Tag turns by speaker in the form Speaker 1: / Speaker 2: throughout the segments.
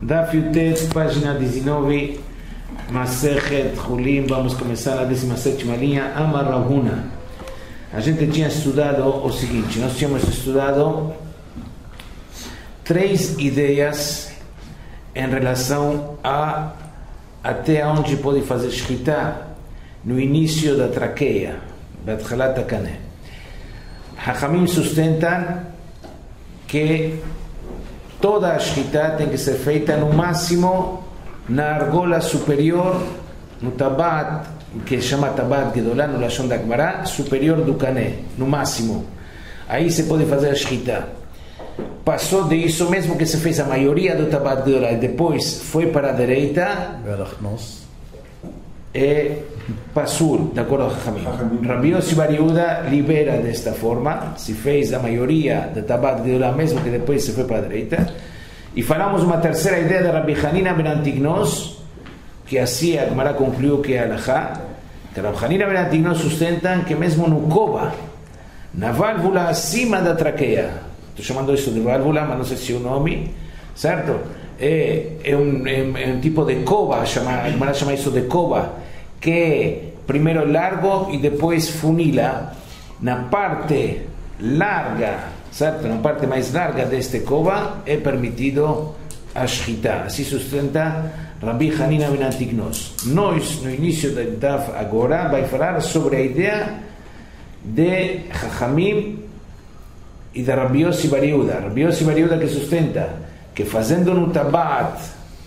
Speaker 1: Daf Yutet, página 19, Masechet Chulim. Vamos começar a 17ª linha. Amar Rav Huna. A gente tinha estudado o seguinte: nós tínhamos estudado 3 ideias em relação a até onde pode fazer shkita no início da traqueia, Batchalat HaKaneh. Hachamim sustentam que toda a shkita tem que ser feita no máximo na argola superior, no tabat, que chama tabat gedolá, no lashon da Gemara, superior do kané, no máximo. Aí se pode fazer a shkita. Passou de isso, mesmo que se fez a maioria do tabat gedolá e depois foi para a direita, é passur, de acordo com Hachamim. Rabi Yossi Bar Yehuda libera desta forma, se fez a maioria do tabat gedolá, mesmo que depois se foi para a direita. E falamos uma terceira ideia de Rabbi Hanina ben Antignos, que assim a Gemara concluiu que é a Halachá, que Rabbi Hanina ben Antignos sustentam que mesmo no Koba, na válvula acima da traqueia, estou chamando isso de válvula, mas não sei se é o nome, certo? É um tipo de Koba, a Gemara chama isso de Koba, que primeiro é largo e depois funila. Na parte larga, certo? Na parte mais larga deste Koba é permitido a shkita. Assim sustenta Rabbi Hanina ben Antignos. Nós, no início da Daf agora, vai falar sobre a ideia de Chachamim e de Rabbi Yossi Bar Yehuda. Rabbi Yossi Bar Yehuda que sustenta que fazendo no tabat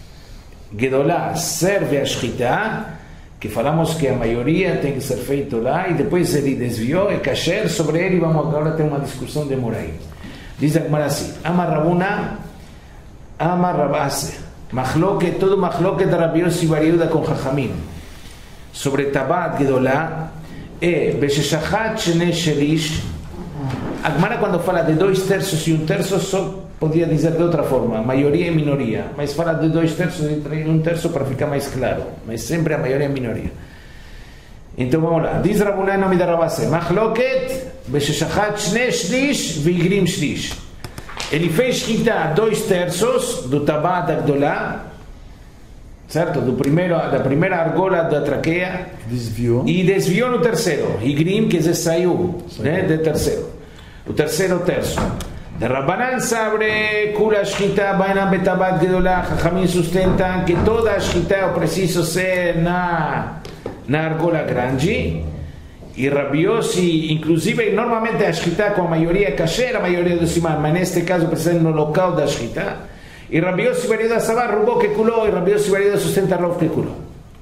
Speaker 1: gedolá serve a shkita, que falamos que a maioria tem que ser feito lá, e depois ele desviou, é kasher, sobre ele vamos agora ter uma discussão de Moraim. Diz a Gemara assim: Amar Rav Huna, Amar Rav Ase, machloket, todo machloket de Rabbi Yossi Bar Yehuda com Chachamim sobre tabat gedolá é besheshachat shnei shelish. A Gemara, quando fala de 2/3 e 1/3, só podia dizer de outra forma, maioria e minoria, mas fala de 2/3 e 1/3 para ficar mais claro, mas sempre a maioria e a minoria. Então vamos lá. Diz Rav Huna em nome de Rav Ase: machloket besheshachat shnei shlish veigrim shlish. Ele fez shkita 2/3 do tabat agdolá, certo? Da primeira argola da traqueia, e desviou no terceiro, igrim, que saiu, né, do terceiro, o terceiro terço. De Rabbanan sobre kula shkita bainam betabat gedolá. Chachamim sustentam que toda a shkita é preciso ser na argola grande. E Rabbi Yossi, inclusive, normalmente a shkita com a maioria kasher, a maioria do simar, mas neste caso precisa no local da shkita. E Rabbi Yossi Bar Yehuda sabar rubou que culou, e Rabbi Yossi Bar Yehuda sustenta rov que culou.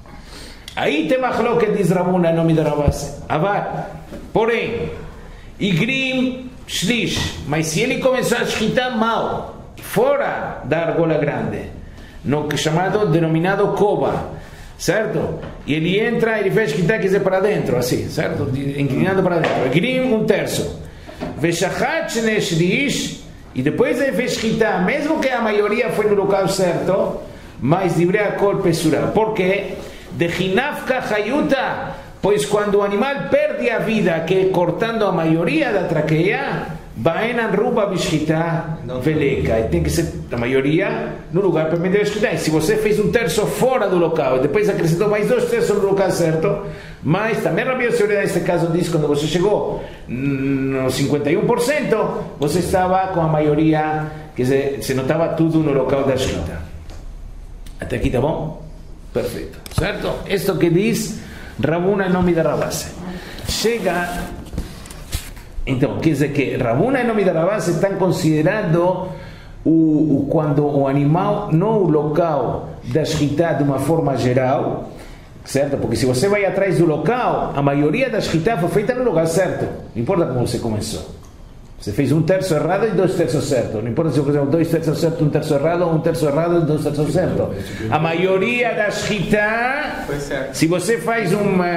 Speaker 1: Aí tem machloket, diz Rav Huna em nome de Rav Ase. Avar, porém, igrim shlish, mas se ele começar a shkitar mal, fora da argola grande, no chamado, denominado koba, certo? E ele entra, ele faz shkitar, quer dizer, para dentro, assim, certo? Inclinado para dentro. Igrim 1/3. Veshachat shnei shlish, e depois ele fez shkitar, mesmo que a maioria foi no local certo, mas livrei a kol pesura. Por quê? De hinafka hayuta, pois quando o animal perde a vida, que é cortando a maioria da traqueia, baenan ruba bishkita veleca, e tem que ser a maioria no lugar permitido de shkita. E se você fez 1/3 fora do local e depois acrescentou mais 2/3 no local certo, mas também Rabbi Yossi neste caso diz, quando você chegou no 51%, você estava com a maioria, quer dizer, se notava tudo no local da shkita. Até aqui tá bom? Perfeito, certo? Isto que diz Rav Huna em nome de Rav Ase. Chega, então, quer dizer que Rav Huna em nome de Rav Ase estão considerando quando o animal, não o local da shkita de uma forma geral, certo? Porque se você vai atrás do local, a maioria da shkita foi feita no lugar certo, não importa como você começou. Você fez 1/3 errado e 2/3 certo. Não importa se você fez 2/3 certo, 1/3 errado, 1/3 errado e 2/3 certo. A maioria da shkita, se você faz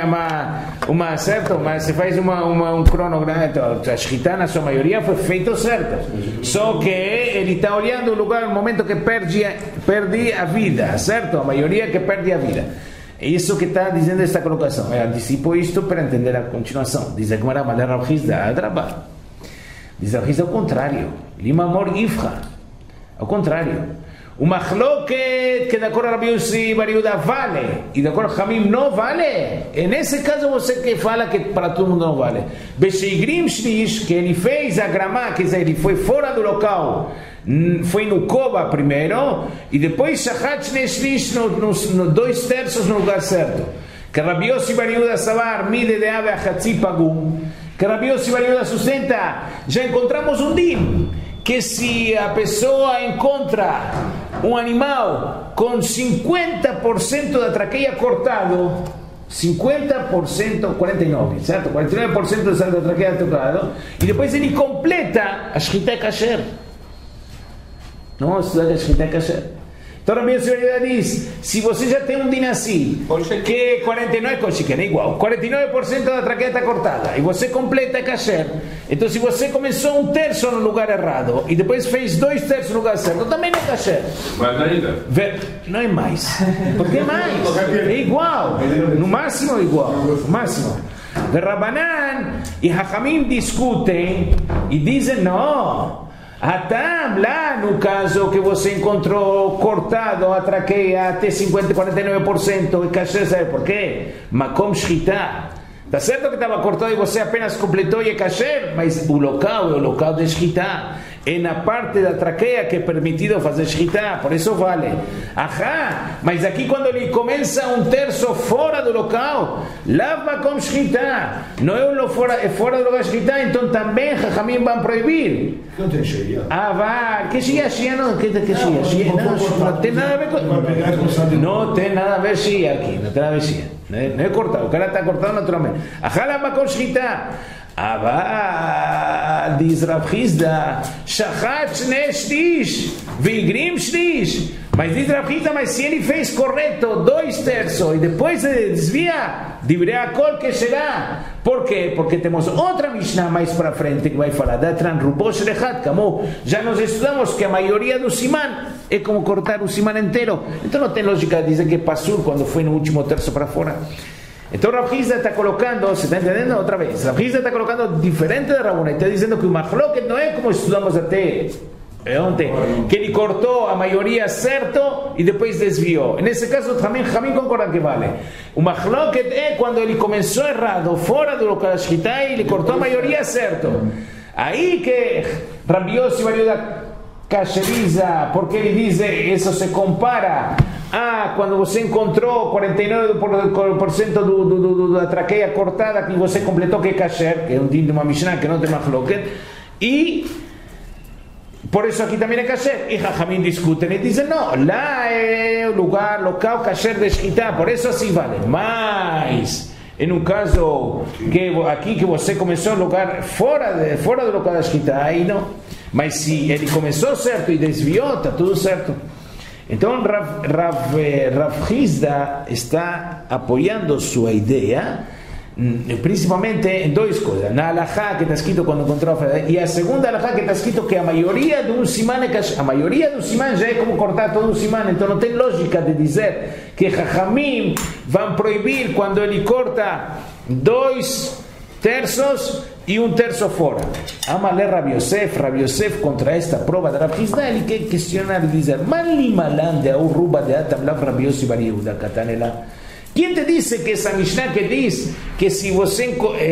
Speaker 1: você faz um cronograma, a shkita na sua maioria foi feito certo. Só que ele está olhando o lugar, o momento que perde a vida, certo? A maioria que perde a vida. É isso que está dizendo esta colocação. Eu antecipo isto para entender a continuação. Diz a Gemara, mas Rav Hizda Adrabah. Diz a Rav Hizda ao contrário. Lima mor ifra. Ao contrário. O Mahloket, que de acordo a Rabi Yossi Bar Yehuda vale, e de acordo a Jamim não vale, nesse caso você que fala que para todo mundo não vale. Besheigrim Shlish, que ele fez a gramá, quer dizer, ele foi fora do local, foi no Koba primeiro, e depois Shachat Shnei Shlish, no 2/3 no lugar certo. Que Rabi Yossi Bar Yehuda Savar, Mide de Ave Achatzi Pagum, que Rabi Yossi Bar Yehuda sustenta, já encontramos um din, que se a pessoa encontra um animal com 50% da traqueia cortado, 50%, 49%, certo? 49% da traqueia cortado, e depois ele completa a shchita kasher. Não, estudar a shchita kasher. Então a minha senhora diz, se você já tem um din assim, que 49% é igual, 49% da traqueia está cortada, e você completa a kasher, então se você começou 1/3 no lugar errado, e depois fez 2/3 no lugar certo, também não é kasher.
Speaker 2: Mas ainda?
Speaker 1: Não é mais. Porque é mais. É igual. No máximo é igual. No máximo. Rabanan e Hachamim discutem e dizem, não. Atam, lá no caso que você encontrou cortado a traqueia até 50, 49%, é kasher, sabe por quê? Makom shchita. Está certo que estava cortado e você apenas completou e é kasher, mas o local é o local de shchita. É na parte da traqueia que é permitido fazer shchita, por isso vale. Ahá, mas aqui quando ele começa 1/3 fora do local, lava com shchita, não é fora do lugar de shchita, então também Jajamim vão proibir.
Speaker 3: Não tem shia.
Speaker 1: Ah, vai, que shia não, que shia, não tem nada a ver com... Não tem nada a ver shia aqui, não tem nada a ver shia. Não é cortado, o cara está cortado naturalmente. Ahá, lava com shchita. אבל diz Rav Hizda, Shachat Shnei Shlish, Vigrim Shlish. Mas diz Rav Hizda, mas se ele fez correto 2/3 e depois se desvia, Divrei Akol que será. Por quê? Porque temos outra Mishnah mais para frente que vai falar da Tranrubosh Lechat, como já nós estudamos que a maioria do Siman é como cortar o Siman inteiro. Então não tem lógica dizer que é Pasur quando foi no último terço para fora. Então Rav Hizda está colocando, se está entendendo outra vez, Rav Hizda está colocando diferente da Rabuna, está dizendo que o Mahloket não é como estudamos até ontem, que ele cortou a maioria certo e depois desviou. Nesse caso também Jamim concorda que vale. O Mahloket é quando ele começou errado, fora do local da shchita, e ele cortou a maioria certo. Aí que Rabi Yossi Bar Yehuda cacheriza, porque ele diz isso se compara a quando você encontrou 49% da traqueia cortada que você completou que é kasher, que é um din de uma Mishnah que não tem Mahloket, e por isso aqui também é kasher. E Jajamim discutem e dizem não, lá é o lugar, local kasher de shchita, por isso assim vale. Mas em um caso que aqui que você começou no lugar fora do local da shchita, aí não. Mas se ele começou certo e desviou, está tudo certo. Então Rav Hizda está apoiando sua ideia, principalmente em duas coisas. Na alahá que está escrito quando encontrou, e a segunda alahá que está escrito que a maioria de um siman é kasher. A maioria do siman já é como cortar todo o siman, então não tem lógica de dizer que Jajamim vão proibir quando ele corta 2/3 e 1/3 fora. Amalé Rabi Yosef contra esta prova de Rav Hizda, ele quer questionar e dizer Mali malande au ruba de atam lav Rabi Yossi Bar Yehuda katanela. Quem te disse que essa Mishnah que diz que se você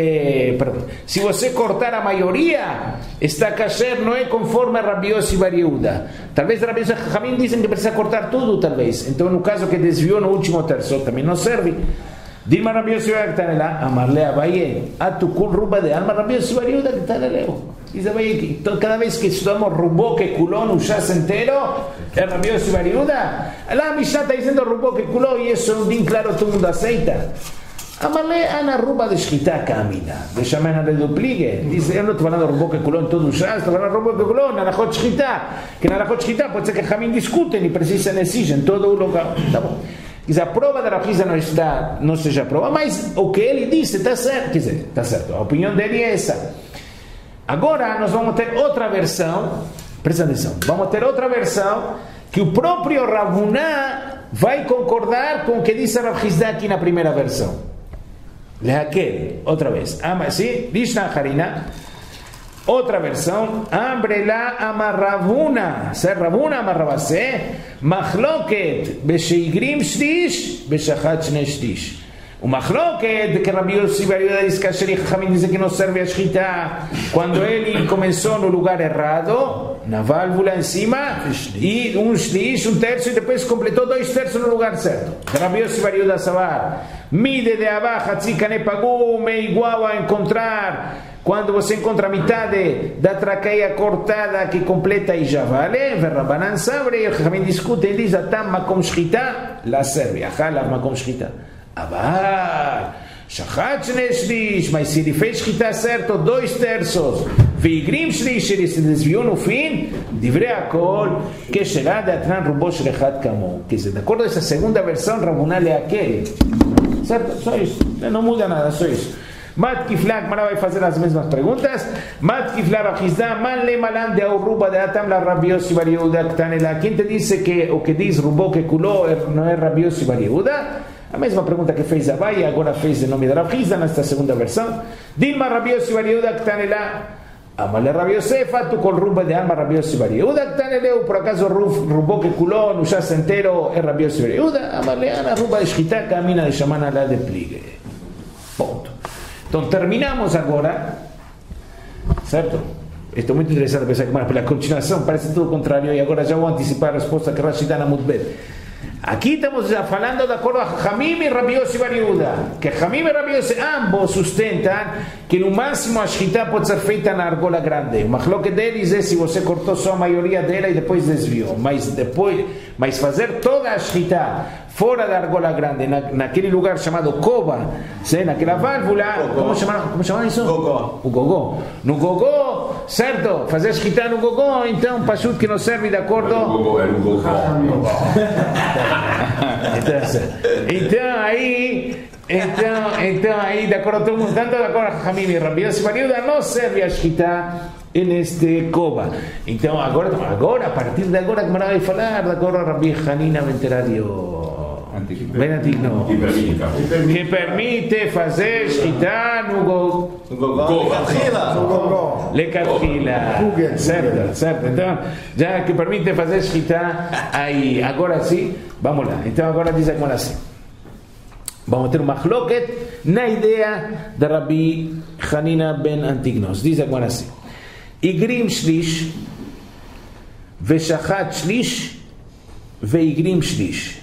Speaker 1: cortar a maioria está kasher, não é conforme a Rabi Yossi Bar Yehuda? Talvez Rabi Yossi Jamim dizem que precisa cortar tudo, talvez. Então no caso que desviou no último terço também não serve. Dilma Rabi Yossi Bar Yehuda, amarle Abaye, atukul ruba de alma Rabi Yossi Bar Yehuda que está leo. Diz Abaye que cada vez que estudamos rubó que culó no chas entero, é Rabi Yossi Bar Yehuda. La Mishnah está dizendo rubó que culó e isso é um din claro, todo mundo aceita. Amarle ana ruba de shchita camina. Deixa-me na duplique. Diz, eu não estou falando rubó que culó em todo o chas, estou falando rubó que culó na alahot shchita. Que na alahot shchita pode ser que Jamim discutem e precisam exigem todo o local. Tá bom. Quer dizer, a prova da Rav Hizda não seja a prova, mas o que ele disse está certo. Quer dizer, está certo, a opinião dele é essa. Agora nós vamos ter outra versão, presta atenção, vamos ter outra versão que o próprio Rabuná vai concordar com o que disse a Rav Hizda aqui na primeira versão. Lehakel, outra vez. Sim, diz na Harina, Otra versión, Ambrela amarravuna, ser Ravuna amarrabase, Machloket, Besheigrim Shlish, Beshachat Shne Shlish. Un Machloket, de que Rabbi Yossi Bar Yehuda dice que Asher y Jajamim dice que no serve a Shchita. Cuando él comenzó en un lugar errado, una válvula encima, y un Shlish, un tercio, y después completó 2 tercios en un lugar certo. Rabbi Yossi Bar Yehuda Sabar, mide de abajo, Tzikane Pagú, me igual a encontrar. Quando você encontra a metade da traqueia cortada que completa e já vale, Verrabanan sabre, e também discute, ele diz, Atam makom shchita, la serve, Achalav makom shchita. Abar, Shachat shne shlish, mas se ele fez shchita certo, 2 terços, Veigrim shlish, ele se desviou no fim, divrei akol, que será de atran rubo shlechat kamo. Quer dizer, de acordo com essa segunda versão, Rabunal é aquele. Certo? Só isso, não muda nada, só isso. Mat Kiflak, Mara vai fazer as mesmas perguntas. Mat Kiflak, Achizda, Man le malan de Auruba de Atam la Rabbi Yossi Bar Yehuda Ktanela. Quem te disse que o que diz Rubo que culou não é Rabbi Yossi Bar Yehuda? A mesma pergunta que fez Abai, agora fez em nome de Rav Chizda nesta segunda versão. Dilma Rabbi Yossi Bar Yehuda Ktanela. Amale Rabbi Yosefa, tu col Ruba de Alma Rabbi Yossi Bar Yehuda Ktaneleu. Por acaso Rubo que culou no chás inteiro é Rabbi Yossi Bar Yehuda? Amale Ana Ruba de Shchita, camina de Shamana lá de pligue. Ponto. Então terminamos agora, certo? Estou muito interessado em pensar que mas pela continuação parece tudo o contrário e agora já vou antecipar a resposta que Rashi dá na Mutbet. Aqui estamos já falando de acordo a Jamim e Rabbi Yossi Bar Yehuda, que Jamim e Rabbi Yossi ambos sustentam que no máximo a shchita pode ser feita na argola grande. O machloque deles é se você cortou só a maioria dela e depois desviou, mas fazer toda a shchita fora da argola grande, naquele lugar chamado Koba, naquela válvula, como chama isso? Gogó. O Gogó. No Gogó, certo? Fazer shchita no Gogó, então, pachut que não serve de acordo.
Speaker 2: Era um Gogó.
Speaker 1: Então aí, de acordo todo mundo, tanto de acordo a Jamim e Rabbi Yossi Bar Yehuda, não serve a shchita neste Koba. Então, agora, a partir de agora, que vai falar, de acordo a Rabbi Hanina Venteradio. Ben Antigno, que permite fazer shchita no Gogó. Lecatfila. Certo. Então, já que permite fazer shchita aí. Agora sim, vamos lá. Então, agora diz agora assim. Vamos ter uma machloket na ideia da Rabbi Hanina ben Antignos. Diz agora assim. Igrim shlish, veshachat shlish, veigrim shlish.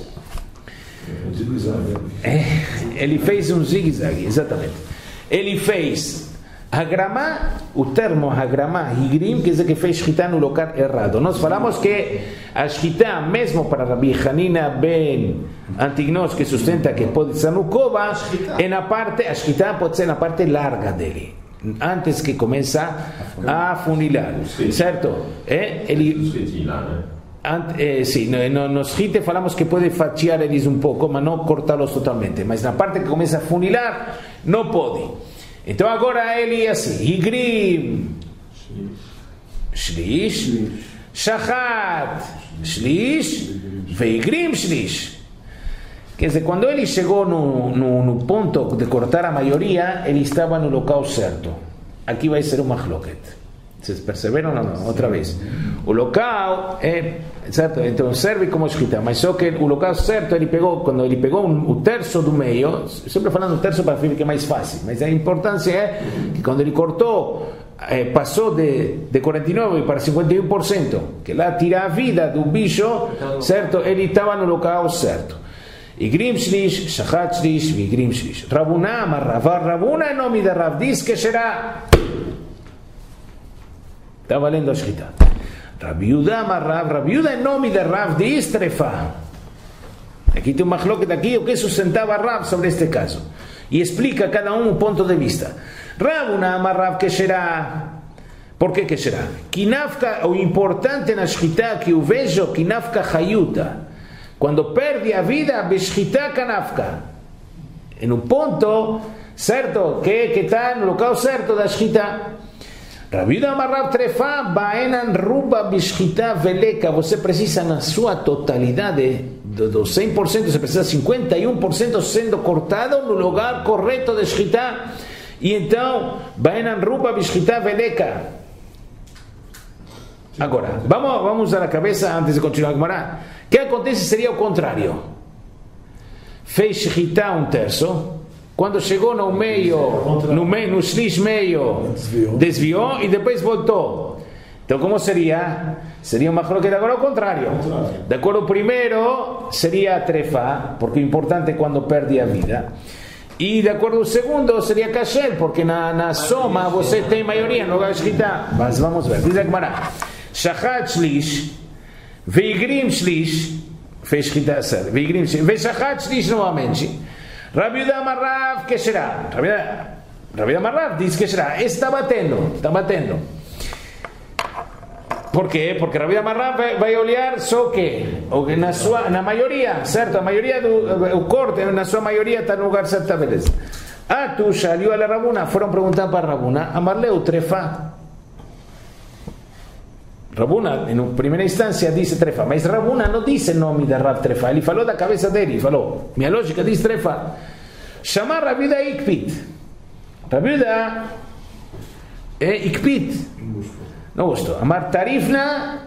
Speaker 1: Ele fez um zigue-zague, exatamente. Ele fez Hagramá, o termo Hagramá, Higrim, quer dizer que fez shchita no lugar errado. Nós falamos que a shchita, mesmo para Rabbi Hanina ben Antignos, que sustenta que pode ser no Koba, é na parte, a shchita pode ser na parte larga dele, antes que comece a funilar, certo? Ele... Sim, nos Shite falamos que pode fatiar eles um pouco, mas não cortá-los totalmente. Mas na parte que começa a funilar, não pode. Então agora ele é assim: Igrim, Shlish, Shachat, Shlish, Veigrim, Shlish. Quer dizer, quando ele chegou no ponto de cortar a maioria, ele estava no local certo. Aqui vai ser uma machloket. Vocês perceberam ou não? Outra vez. O local é certo, então serve como shchita, mas só que o local certo ele pegou, quando ele pegou o terço do meio, sempre falando o terço para ficar mais fácil, mas a importância é que quando ele cortou, passou de 49% para 51%, que lá tira a vida do bicho, certo? Ele estava no local certo. Igrim shlish, shachat shlish, vigrim shlish. Rabuna amarravar, Rabuna em nome de Rav diz que será. Está valendo a shchita. Rabbi Yehuda amarrav, Rabbi Yehuda em nome de Rav diz trefa. Aqui tem uma machloket aqui, o que sustentava Rav sobre este caso. E explica cada um ponto de vista. Rabuna amarrav que será. Por que será? Kinafka, o importante na shchita que eu vejo, kinafka hayuta. Quando perde a vida, beshchita kanafka. Em um ponto, certo? Que está no local certo da shchita. Rabbi Yehuda amarrav trefa, baenan ruba beshchita veleka. Você precisa na sua totalidade, do 100%, você precisa 51% sendo cortado no lugar correto de shchita. E então, Baenan Rupa Bishchita Veleka. Agora, vamos usar a cabeça antes de continuar a Gemara. O que acontece seria o contrário. Fez Shechita 1/3. Quando chegou no meio, no shlish meio, desviou e depois voltou. Então, como seria? Seria uma machloketa agora ao contrário. De acordo, o primeiro seria a trefa, porque o importante é quando perde a vida. E de acordo, o segundo seria kasher, porque na soma você tem maioria no lugar de shechita. Mas vamos ver. Diz a Gemara: Shachat shlish, veigrim shlish, fez shechita certo, veigrim shlish, veshachat shlish novamente. Rabbi Yehuda Amarav, que será? Rabbi Yehuda Amarav diz que será. Está batendo. Por quê? Porque Rabbi Yehuda Amarav vai olhar só que na maioria, certo? A maioria do corte, na sua maioria está no lugar certo, beleza. Tu saliu a Rabuna, foram perguntar para Rabuna, Amarleu trefa. Rabuna, em primeira instância, disse trefa, mas Rabuna não disse o nome da Rav trefa, ele falou da cabeça dele, falou, minha lógica diz trefa. Chamar Rabbi Yehuda Ikpit. Rabbi Yehuda é Ikpit. Não gostou. Amar tarifna,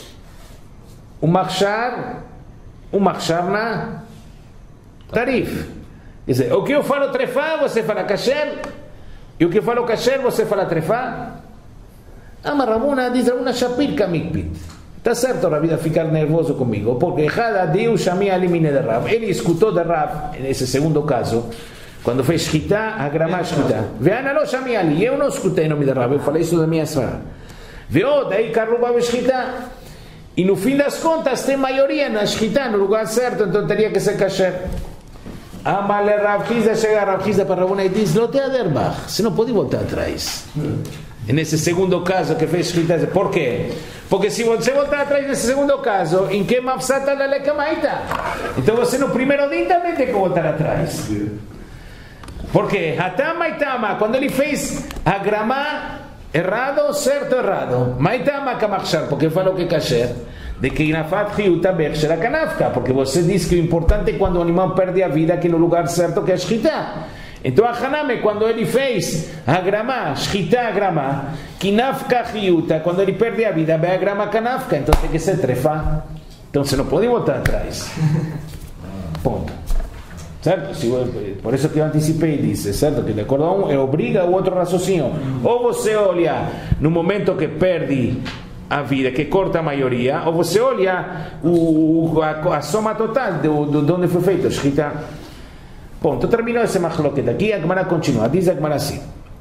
Speaker 1: machsharna, tarif. Quer dizer, o que eu falo trefa, você fala kasher, e o que eu falo kasher, você fala trefa. Amar Rabuna, diz Rabuna Shapir Kamikpit. Está certo, Rabbi Yehuda, ficar nervoso comigo, porque Hada Deus Shami Alimine de Rav. Ele escutou de Rav, nesse segundo caso, quando fez Shchita, a gramá Shchita. Veana lo Shami Ali, eu não escutei o nome de Rav, eu falei isso da minha senhora. Veou, daí Karuba Shchita. E no fim das contas, tem maioria na Shchita, no lugar certo, então teria que ser kasher. Amale Rav Hizda, chega Rav Hizda para Rabuna e diz: Não te aderbach, você não pode voltar atrás. Nesse segundo caso que fez Shchita, por quê? Porque se você voltar atrás nesse segundo caso, em que mafsata da lekamaita, então você no primeiro dia também tem que voltar atrás. Porque Hatama e Tama, quando ele fez a gramá, errado, certo, errado. Maitama kamachar, porque falou que kasher, de que inafat hiuta bershera kanafka, porque você diz que o importante é quando o animal perde a vida, que no lugar certo que é Shchita. Então a Haname, quando ele fez a gramá, Shchita a gramá, kinafka hiuta, quando ele perde a vida, vai a gramá kanafka, então tem que ser trefa. Então você não pode voltar atrás. Ponto. Certo? Por isso que eu anticipei e disse, certo? Que de acordo a um, obriga o outro raciocínio. Ou você olha no momento que perde a vida, que corta a maioria, ou você olha a soma total de onde foi feito, Shchita. Ponto, terminou esse machloket. Aqui a Gemara continua, diz a Gemara assim: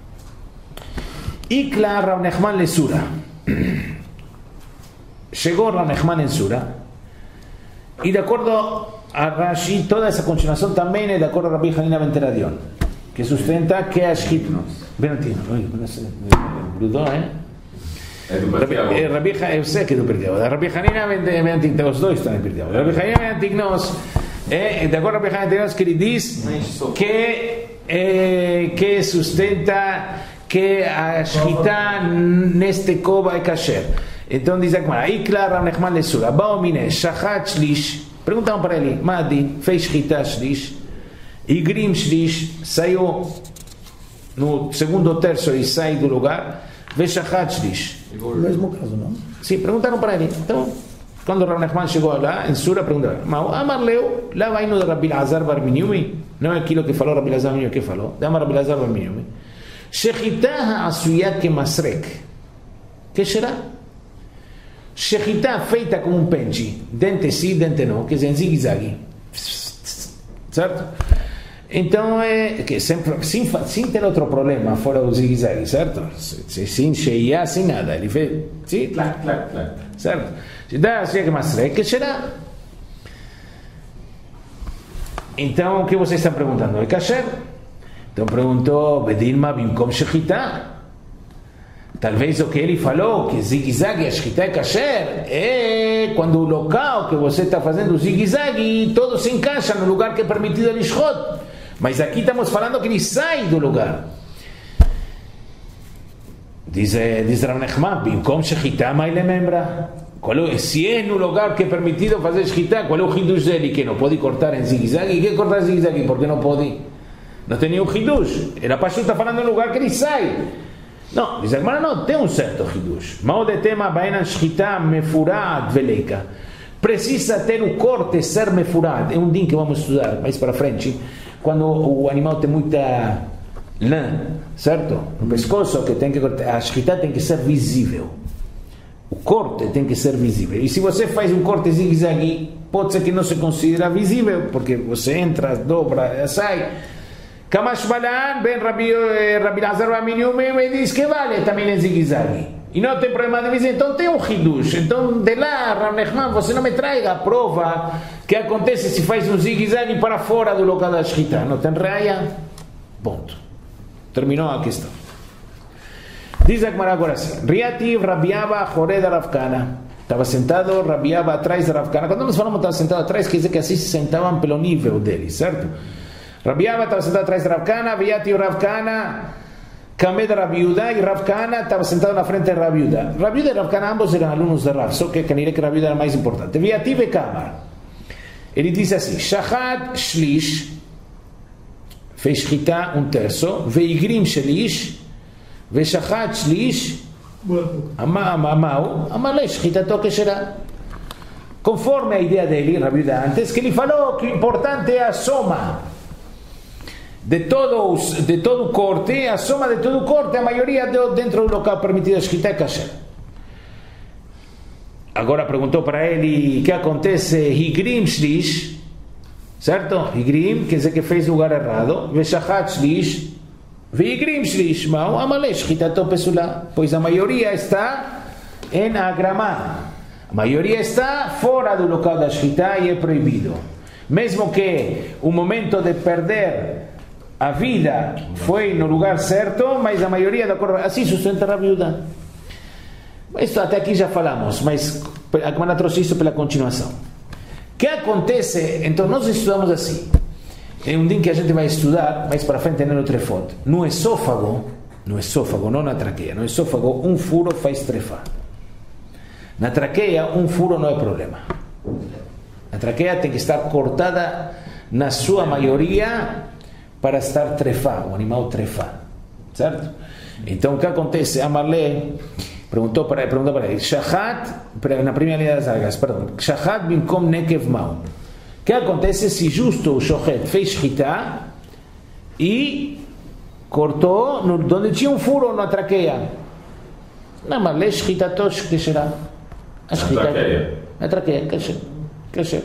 Speaker 1: Ikla Rav Nechman le Sura. Chegou Rav Nechman em Sura, e de acordo a Rashi, toda essa continuação também é de acordo a Rabbi Hanina ben Teradion, que sustenta que a Shchita. Benatino, grudou,
Speaker 2: É do Pirkei.
Speaker 1: Eu sei que é do Pirkei. Rabbi Hanina ben Antignos, os dois estão em Pirkei. Rabbi Hanina ben Antignos, de acordo a Rabbi Hanina ben Antignos, que ele diz que sustenta que a Shchita neste kova é kasher. Então diz a Gemara: Ikla Rav Nechman le Sura, Bao mine shachat shlish. Perguntaram para ele: Madi fez Shchita shlish, Igrim shlish, saiu no segundo terço e sai do lugar, veshachat shlish.
Speaker 3: O mesmo caso, não?
Speaker 1: Sim, perguntaram para ele. Então, quando Rav Nechman chegou lá em Sura, perguntaram: Amarleu, lá vai no Rabbi Elazar bar Minumi, não é aquilo que falou Rabbi Elazar bar Minumi, que falou, de Amar Rabbi Elazar bar Minumi, Shechita ha'asuya kemasrek, que será? Shechita feita como um pente, dente sim, dente não, quer dizer, em zigue-zague, certo? Então, que sempre, sem ter outro problema fora o zigue-zague, certo? Sem cheia, sem nada, ele fez, sim, clac, clac, clac, certo? Shechita ha'asuya kemasrek, que será? Então, o que vocês estão perguntando? É kasher? Então perguntou Bedilma Bimkom Shechita. Talvez o que ele falou, que zigue-zague, a Shechita é kasher, é quando o local que você está fazendo o zigue-zague, todo se encaixa no lugar que é permitido ele shchot. Mas aqui estamos falando que ele sai do lugar. Diz Rav Nechman, Bimkom Shechita, mas ele lembra. Se é no lugar que é permitido fazer Shechita, qual é o hidush dele? Que não pode cortar em zigue-zague? E que cortar em zigue-zague? Porque não pode? não tem nenhum hidush. Era Pashut está falando no lugar que ele sai. Não, diz a Gemara, não, tem um certo hidush. Ma'od tema bainan shchita mefurad veleika. Precisa ter o corte ser mefurad. É um din que vamos estudar mais para frente. Quando o animal tem muita lã, certo? No pescoço, que tem que a shchita tem que ser visível. O corte tem que ser visível. E se você faz um corte zigue-zague, pode ser que não se considera visível, porque você entra, dobra, sai. Kamash Balan, ben Rabi Lazar Baminium, e diz que vale também em zigue-zague. E não tem problema de visão. Então tem um hidush. Então de lá, Rav Nechman, você não me traga a prova que acontece se faz um zigue-zague para fora do local da shchita. Não tem raia? Ponto. Terminou a questão. Diz a Gemara agora assim: Riativ Rabiaba Joreda Ravkana. Estava sentado Rabiaba atrás de Ravkana. Quando nós falamos que estava sentado atrás, quer dizer que assim se sentavam pelo nível dele, certo? Rabiaba estava sentado atrás de Ravkana. Riativ Ravkana Kamed Rabiuda. E Ravkana estava sentado na frente de Rabiuda. Rabiuda e Ravkana ambos eram alunos de Rav, só que Rabiuda era mais importante. Riativ e Kamar. Ele diz assim: Shachad Shlish, fez shchita um terço, Veigrim Shlish, Veshachat Shlish, Amalei shchitato kesherá. Conforme a ideia dele, Rabiuda, antes, que ele falou que o importante é a soma de todo o corte, a soma de todo o corte, a maioria dentro do local permitido shchita é kasher. Agora perguntou para ele o que acontece, Higrim Shlish, certo? Higrim quer dizer que fez o lugar errado, Veshachat Shlish, Veigrim Shlish, Mau, Amalei shchitato pesula, pois a maioria está em Agramá. A maioria está fora do local da shchita e é proibido. Mesmo que o momento de perder a vida foi no lugar certo, mas a maioria, de acordo, assim sustenta a viúva. Isso até aqui já falamos, mas a Gemara trouxe isso pela continuação. O que acontece? Então nós estudamos assim. É um dia que a gente vai estudar mais para frente no trefot. No esôfago, não na traqueia, no esôfago um furo faz trefar. Na traqueia um furo não é problema. A traqueia tem que estar cortada na sua maioria para estar trefar, o animal trefar, certo? Então o que acontece? Amarle perguntou para ele, Shachat, na primeira linha das algas, perdão, Shachat bimkom nekev mau. O que acontece se justo o shochet fez shchita e cortou onde tinha um furo na traqueia? Não, mas lê shchitatos que será? A traqueia, kasher.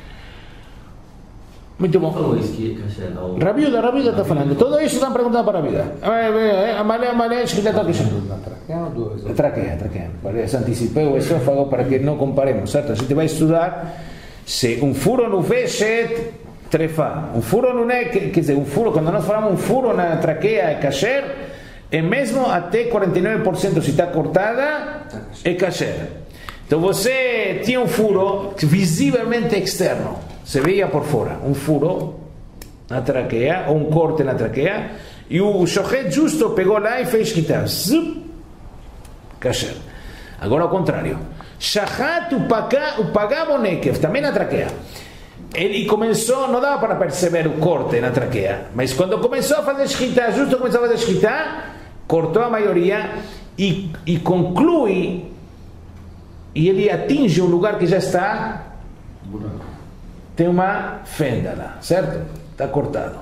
Speaker 1: Muito bom. Rabiuda está falando. Todo isso estão perguntando para a Rabiuda. Amalé, shchitatos kasher. A traqueia. Se antecipei o esôfago para que não comparemos, certo? A gente vai estudar se um furo no veshet trefa, um furo no neck, quer dizer, um furo, quando nós falamos um furo na traqueia é kasher, é mesmo até 49% se está cortada, é kasher. Então você tinha um furo visivelmente externo, se veia por fora, um furo na traqueia, ou um corte na traqueia, e o shochet justo pegou lá e fez quitar, kasher. Agora ao contrário, Shachat o pagamo nekev, também na traqueia. Ele começou, não dava para perceber o corte na traqueia, mas quando começou a fazer shchita, justo começou a fazer shchita, cortou a maioria e conclui, e ele atinge um lugar que já está, tem uma fenda lá, certo? Está cortado.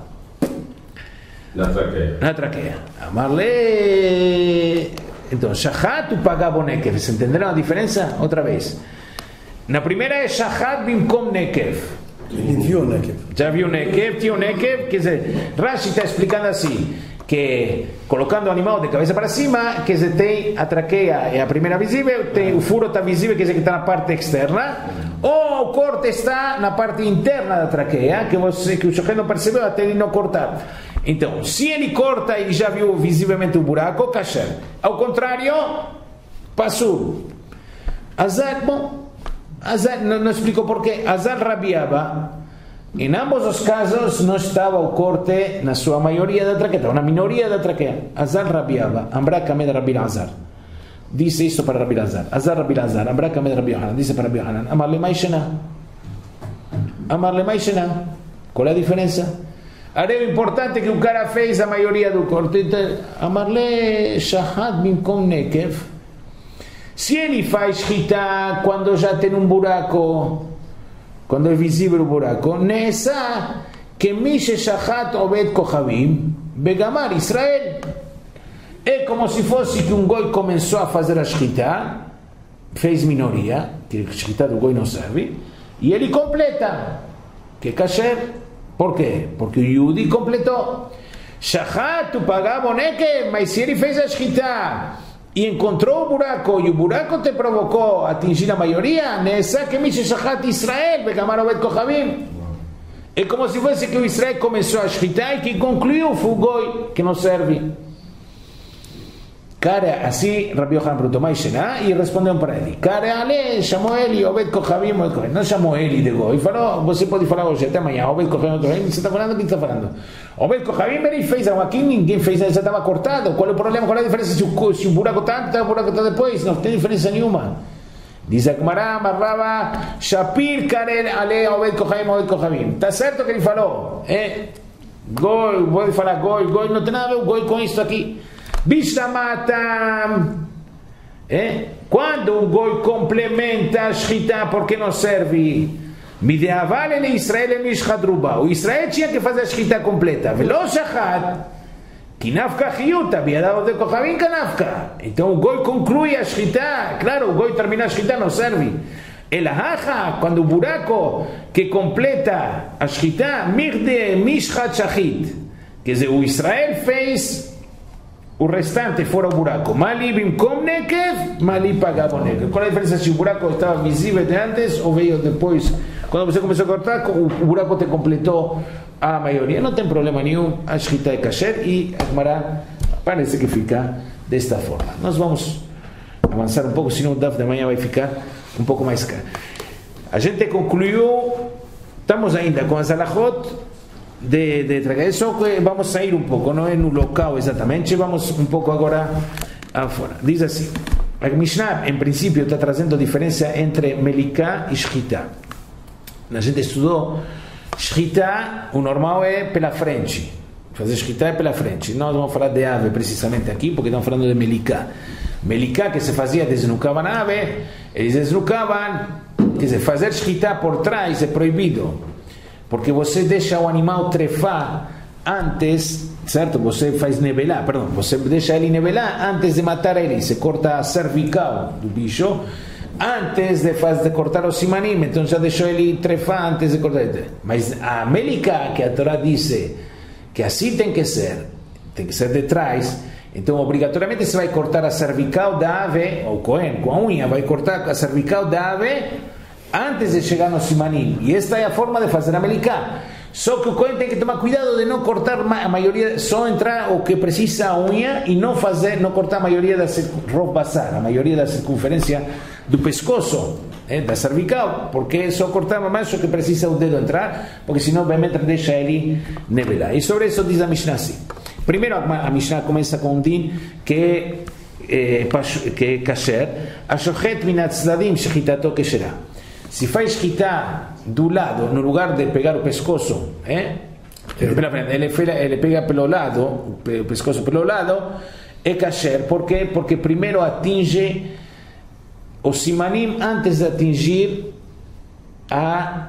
Speaker 1: Na traqueia. Amarle. Então, Shachat o pagabo nekev. Vocês entenderam a diferença? Outra vez. Na primeira é Shachat bimkom nekev. Já viu nekev, tinha o nekev, quer dizer, Rashi está explicando assim, que colocando o animal de cabeça para cima, quer dizer, tem a traqueia, é a primeira visível, tem, o furo está visível, quer dizer que está na parte externa, ou o corte está na parte interna da traqueia, que o shochet não percebeu até ele não cortar. Então, se ele corta e já viu visivelmente o buraco, kasher. Ao contrário, passou. Azar, bom, Azar, não explicou porquê. Azar Rabiaba, em ambos os casos, não estava o corte na sua maioria da traqueia, na minoria da traqueia. Azar Rabiaba, Ambra Kamed Rabi Lazar. Disse isso para Rabi Lazar. Azar Rabi Lazar, Ambra Kamed Rabi Yohanan. Disse para Rabi Yohanan, Amar le Maishena. Amar le Maishena. Qual é a diferença? Agora, o importante é que o cara fez a maioria do corte. Amarle shahat bimkom nekev. Se ele faz shchita quando já tem um buraco, quando é visível o buraco, nessa que mishe shahat obed kochavim begamar Israel. É como se fosse que um goi começou a fazer a shchita, fez minoria, que a shchita do goi não serve, e ele completa, que é kasher. Por quê? Porque o Yehudi completou. Shahat, tu pagava o nekev, mas se ele fez a shchita e encontrou o buraco, e o buraco te provocou a atingir a maioria, nessa que mishe shahat Israel begamar obed kochavim. É como se fosse que o Israel começou a shchita e que concluiu foi o goi que não serve. Cara, assim, Rabi Yohanan perguntou mais Shená e respondeu para ele. Cara, Ale, chamou ele, Obed Kochavim, não chamou ele de goi. Falou, você pode falar hoje até amanhã, Obed Kochavim, você está falando o que está falando? Obed Kochavim, ele fez algo aqui, ninguém fez, já estava cortado. Qual é o problema? Qual é a diferença? Se o buraco está antes, o buraco está depois? Não tem diferença nenhuma. Diz a Gemara, Marrava, Shapir, Karel, Ale, Obed Kochavim. Está certo que ele falou? Goi, pode falar goi, não tem nada a ver o goi com isso aqui. Bishlamatam. Quando o goi complementa a shchita, porque não serve? Mideaval ele Israel mishchadruba. O Israel tinha que fazer a shchita completa. Velo shachat. Kinafka chiyuta. Biadao de kochavim kanafka. Então o goi conclui a shchita. Claro, o goi termina a shchita, não serve. El haja, quando o buraco que completa a shchita, mirde mishchat shachit. Quer dizer, o Israel fez o restante fora o buraco. Mali bimkom nekev, mali pagava o nekev. Qual é a diferença se o buraco estava visível de antes ou veio depois? Quando você começou a cortar, o buraco te completou a maioria. Não tem problema nenhum, a shchita é kasher e a Gemara parece que fica desta forma. Nós vamos avançar um pouco, senão o daf de manhã vai ficar um pouco mais caro. A gente concluiu, estamos ainda com as alachot de tragar. Só que vamos sair um pouco, não é no local exatamente, vamos um pouco agora afora. Diz assim, a Mishnah em princípio está trazendo a diferença entre Melikah e Shchita. A gente estudou Shchita, o normal é pela frente, fazer Shchita é pela frente. Nós vamos falar de ave precisamente aqui, porque estamos falando de Melikah. Melikah que se fazia, desnucavam a ave, eles desnucavam, quer dizer, fazer Shchita por trás é proibido, porque você deixa o animal trefar antes, certo? Você faz nevelar, perdão, você deixa ele nevelar antes de matar ele, você corta a cervical do bicho antes de cortar o simanim, então já deixou ele trefar antes de cortar ele. Mas a Melikah, que a Torá diz que assim tem que ser de trás, então obrigatoriamente você vai cortar a cervical da ave, ou Cohen, com a unha, vai cortar a cervical da ave antes de chegar no simanim. E esta é a forma de fazer a Melikah. Só que o Cohen tem que tomar cuidado de não cortar a maioria, só entrar o que precisa a unha e não cortar a maioria da basar, a maioria da circunferência do pescoço, da cervical, porque só cortar mais o que precisa o dedo entrar, porque senão obviamente deixa ele nevelar. E sobre isso diz a Mishnah assim. Primeiro a Mishnah começa com um din que é kasher, ashochet min hatzdadim shechitato kesherah. Se faz shchita do lado, no lugar de pegar o pescoço, ele pega pelo lado, o pescoço pelo lado, é kasher. Por quê? Porque primeiro atinge o simanim antes de atingir a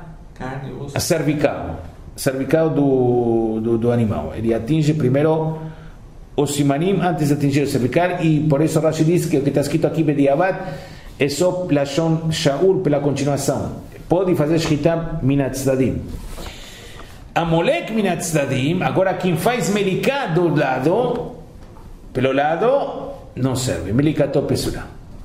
Speaker 1: cervical do animal. Ele atinge primeiro o simanim antes de atingir o cervical, e por isso Rashi diz que o que está escrito aqui bediavat é só lashon shaul pela continuação. Pode fazer shchita minat tzdadim. Amolek minat tzdadim, agora quem faz Melikah do lado, pelo lado, não serve. Melikato pesura.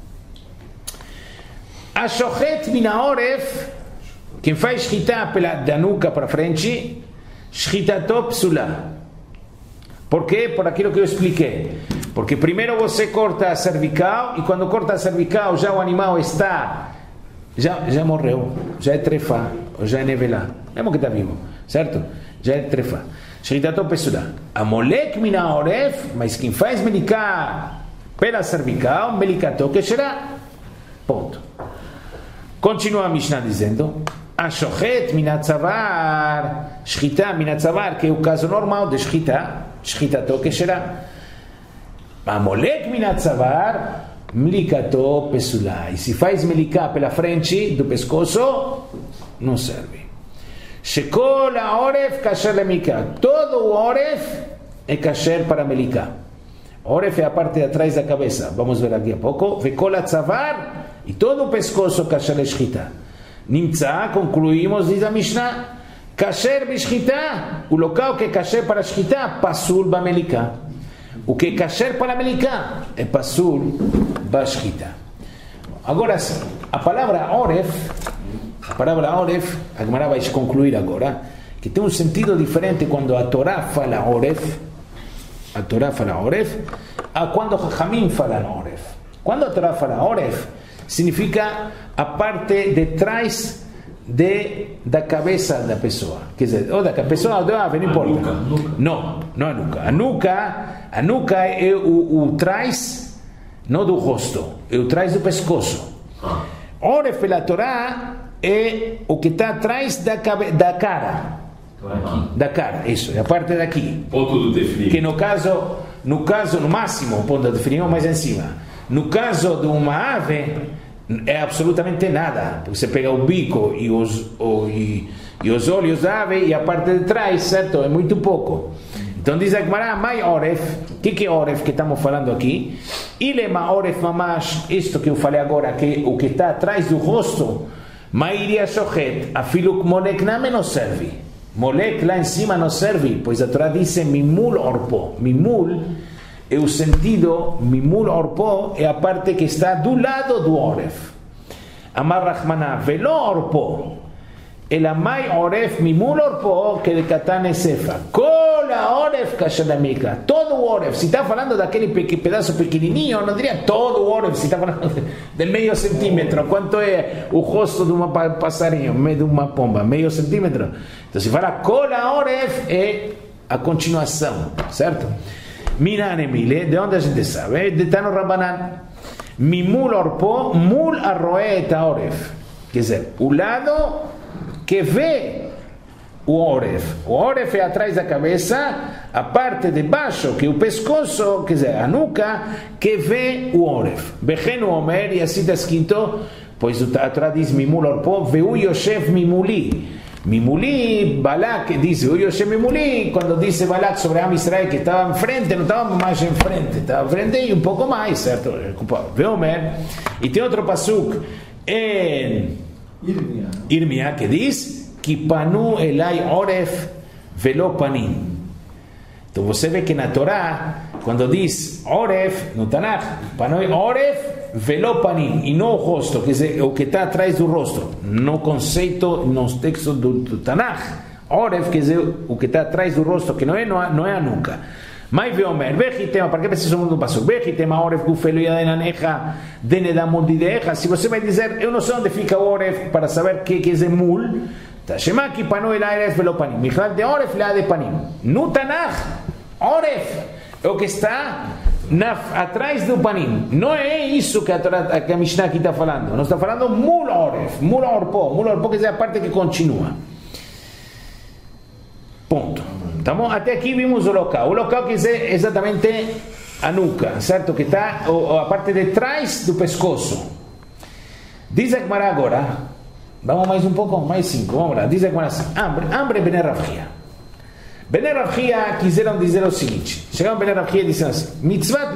Speaker 1: Ashochet minaoref, quem faz shchita da nuca para frente, shchitato pesula. Por quê? Por aquilo que eu expliquei. Porque primeiro você corta a cervical, e quando corta a cervical já o animal está, já morreu, já é trefa, ou já é nevelar, mesmo que está vivo, certo? Já é trefa. Shchitato pesura. Amolek mina oref, mas quem faz Melikah pela cervical, Melikato que será. Ponto. Continua a Mishnah dizendo, Ashochet minatzavar, shchita minatzavar, que é o caso normal de shchitato que será. Amolek minatzavar, mlikato pesulá. E se faz meliká pela frente do pescoço, não serve. Shekol haoref kasher lemeliká. Todo o oref é kasher para meliká. Oref é a parte de atrás da cabeça. Vamos ver aqui a pouco. Vekol hatzavar, e todo o pescoço kasher shchita. Nimtza, concluímos, diz a Mishnah, kasher b'shchita, o local que é kasher para shchita, pasul b'meliká. O que é kasher para meliká é pasul b'shchita. Agora sim, a palavra oref, a Gemara vai concluir agora, que tem um sentido diferente quando a Torá fala oref, a quando Chachamim fala oref. Quando a Torá fala oref, significa a parte de trás da cabeça da pessoa. Quer dizer, ou da pessoa ou da ave, não importa. Não a nuca. A nuca é o trás, não do rosto, é o trás do pescoço. Oref pela Torá é o que está atrás da cara. Da cara, isso, é a parte daqui.
Speaker 2: Ponto do definir. Que
Speaker 1: no caso, no máximo, o ponto do definir mais em cima. No caso de uma ave, é absolutamente nada. Porque você pega o bico e os olhos da ave e a parte de trás, certo? É muito pouco. Então diz a Gemara, mai oref. O que é oref que estamos falando aqui? Ilema oref mamash, isto que eu falei agora, que o que está atrás do rosto, mairia shochet, afilo molek name não serve. Molek lá em cima não serve, pois a Torá diz mimul orpo. Mimul é o sentido, mimul orpo é a parte que está do lado do oref. Amar Rachmaná, velo orpo, ela mai oref mimul orpo que de katane sefa. Cola oref kashalamika. Todo o oref, se está falando daquele pedaço pequenininho, não diria todo o oref, se está falando de meio centímetro. Quanto é o rosto de um passarinho, de uma pomba? Meio centímetro. Então se fala cola oref é a continuação, certo? Minanemile, de onde a gente sabe? De Tano Rabanan. Mimul orpo, mul arroeta oref. Quer dizer, o lado que vê o oref. O oref é atrás da cabeça, a parte de baixo, que é o pescoço, quer dizer, a nuca, que vê o oref. Bechenu omer, e assim está escrito, pois a Torá diz mimul orpo, veu yoshev mimuli. Mimuli, Balak dice, Yoshe Mimuli, cuando dice Balak sobre Am Israel que estaba enfrente, no estaba más enfrente, estaba enfrente y un poco más, ¿cierto? Veomer, y tiene otro pasuk en Irmia que dice, Kipanu elai oref velo panim. Então você vê que na Torá, quando diz oref, no Tanakh, Panoi oref velo panim, e não o rosto, quer dizer, o que está atrás do rosto, no conceito, nos textos do Tanakh, oref, quer dizer, o que está atrás do rosto, que não é a nuca. Mas veomer, vejitema, para que precisamos do passo? Vejitema oref gufelo yadenaneja denedamuldideja. Se você vai dizer, eu não sei onde fica o oref para saber que é mul, Shema ki panu el oref velo panim. Michal de oref la de panim. No Tanakh, oref é o que está atrás do panim. Não é isso que a Mishnah aqui está falando. Não está falando mul oref, mul orpo. Mul orpo quer dizer a parte que continua. Ponto. Então, até aqui vimos o local. O local quer dizer exatamente a nuca, certo? Que está a parte de trás do pescoço. Diz a Gemara agora. Vamos mais um pouco, mais 5, vamos lá. Diz agora assim, Ambre Bnei Rav Chia. Bnei Rav Chia quiseram dizer o seguinte, chegaram Bnei Rav Chia e disseram assim, mitzvah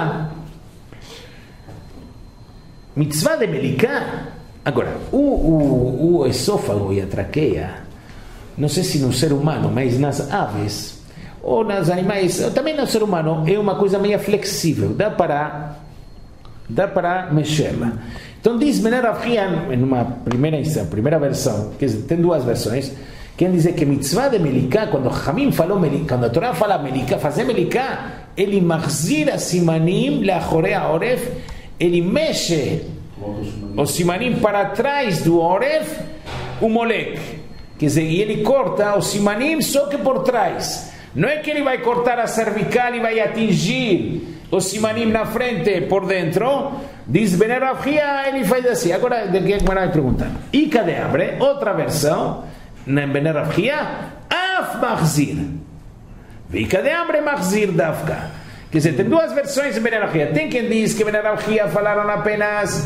Speaker 1: de meliká, agora, o esôfago e a traqueia, não sei se no ser humano, mas nas aves, ou nos animais, também no ser humano, é uma coisa meio flexível, dá para mexê-la. Então diz Bnei Rav Chia, em uma primeira versão, que tem duas versões, quer dizer que mitzvah de meliká, quando Hamim falou meliká, quando a Torá fala meliká, fazer meliká, ele mahzir simanim leachorei oref, ele mexe os simanim para trás do oref, o molek, quer dizer, e ele corta os simanim só que por trás. Não é que ele vai cortar a cervical e vai atingir o simanim na frente por dentro, Diz Ben Rav Chia, ele faz assim. Agora, de que vai perguntar? Ica de Amre, outra versão, na Ben Rav Chia, Af Machzir. Ica de Amre Machzir Dafka. Quer dizer, tem duas versões em Ben Rav Chia. Tem quem diz que Ben Rav Chia falaram apenas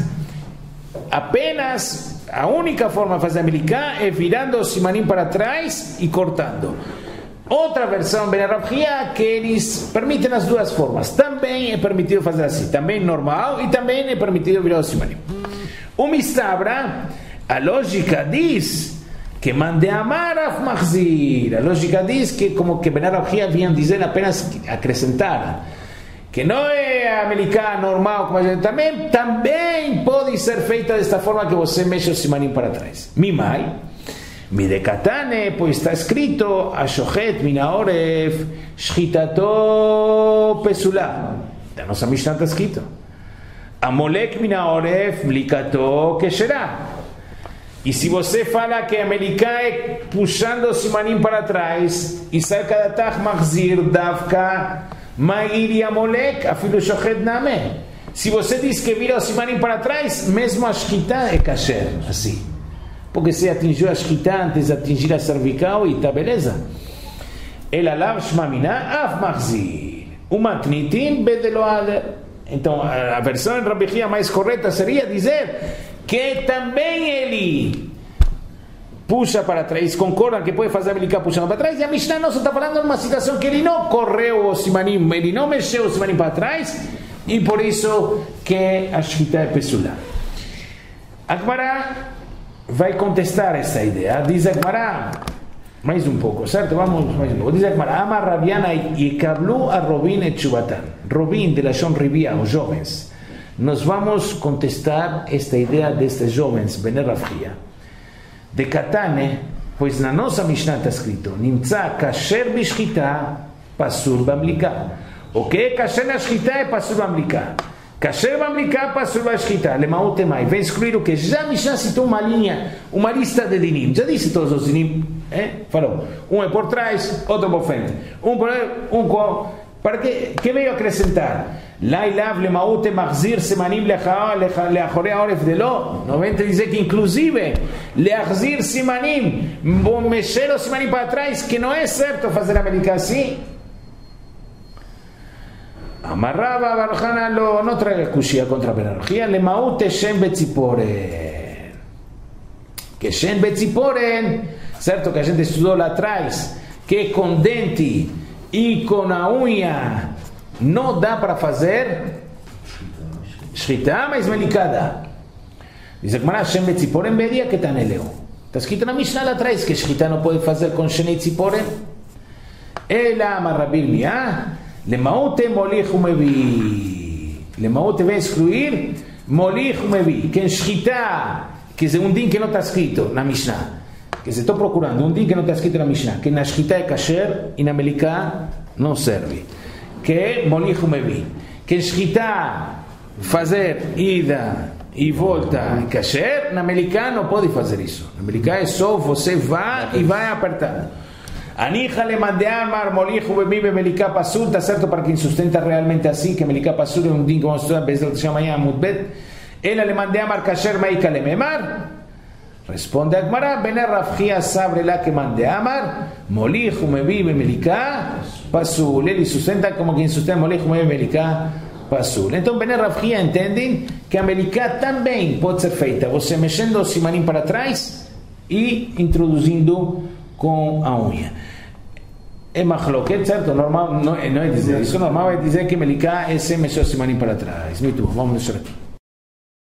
Speaker 1: a única forma de fazer a Meliká é virando o simanim para trás e cortando. Outra versão Ben Rav Chia que eles permitem as duas formas. Também é permitido fazer assim, também normal e também é permitido virar o simanim. O Mistabra, a lógica diz que mande amar af machzir. A lógica diz que como que Ben Rav Chia vinha dizer apenas acrescentar que não é a Meliká normal como a gente também pode ser feita desta forma que você mexe o simanim para trás. Mimai Midekatane, pois está escrito Ashochet minaoref shchitato pesula. Da nossa Mishnah está escrito Amolek minaoref mlikato kesherá. E se você fala que a Meliká é puxando o simanim para trás e sai cada tach machzir davka Ma'ir e Amolek, afilo shochet name. Se você diz que vira o simanim para trás, mesmo a shkita é kasher, assim. Porque se atingiu a shkita antes de atingir a cervical e está beleza. El alav shmamina af machzir. Umatnitin bedeloader. Então, a versão em Rabi Chia mais correta seria dizer que também ele puxa para trás, concordam que pode fazer a Meliká puxando para trás, e a Mishnah nossa está falando de uma situação que ele não correu o simanim, ele não mexeu o simanim para trás, e por isso que a shkita é pesula. A Gemara vai contestar essa ideia. Diz a Gemara, mais um pouco, certo? Vamos mais um pouco. Diz a Gemara, Amar Rabiana e Kablu a Robin e Chubatan. Robin de Lashon Ribia, os jovens. Nós vamos contestar esta ideia destes jovens, Ben Rav Chia. De Katane, pois na nossa Mishnah está escrito Nimtza kasher bishchita pasur bamliká. O que é kasher na shchita é pasur bamliká. Kasher bamliká pasur bashchita. Lemaut emai. Vem excluir o que? Já a Mishnah citou uma linha, uma lista de dinim. Já disse todos os dinim. Falou. Um é por trás, outro por frente. Para que veio acrescentar? Lailav lemaute machzir semanim leachore aoref de lo. Não vem dizer que inclusive leachzir simanim, mexer o simanim para trás, que não é certo fazer a Meliká assim. Amarrava Barjana lo não traga kushia contra Ben Rav Chia lemaute shem betziporen. Que shem betziporen, certo que a gente estudou lá atrás, que com dente e com a unha não dá para fazer shchita, mas Meliká dá. Diz a Gemara, Shem betziporen bedia que está neleu. Está escrito na Mishnah lá atrás que shchita não pode fazer com shenei tziporen. Ela amarrabir miá, lemaute molich umevi. Lemaute vem excluir molich umevi. Que em shchita, que é um din que não está escrito na Mishnah. Que se estou procurando um din que não está escrito na Mishnah, que na shchita é kasher e na Meliká não serve. Que é molich umevi. Que em shchita fazer ida e volta em kasher, na Meliká não pode fazer isso. Na Meliká é só você vai e vai apertando. Anicha le mandeamar molich umevi be Meliká pasur, está certo para quem sustenta realmente assim, que Meliká pasur é um din que vamos estudar, Bezrat Hashem amanhã, Mutbet. Ela le mandeamar kasher maika le memar. Responde a Gemara, Ben Rav Chia sabe lá que mandeamar molich umevi be Meliká pasul. Ele sustenta como quem sustenta molich umevi be Meliká pasul. Então Ben Rav Chia entendem que a Meliká também pode ser feita você mexendo o simanim para trás e introduzindo com a unha. É machloket, certo? Normal, não é dizer isso. Normal é dizer que Meliká é sem mexer o simanim para trás. Muito bom, vamos deixar aqui.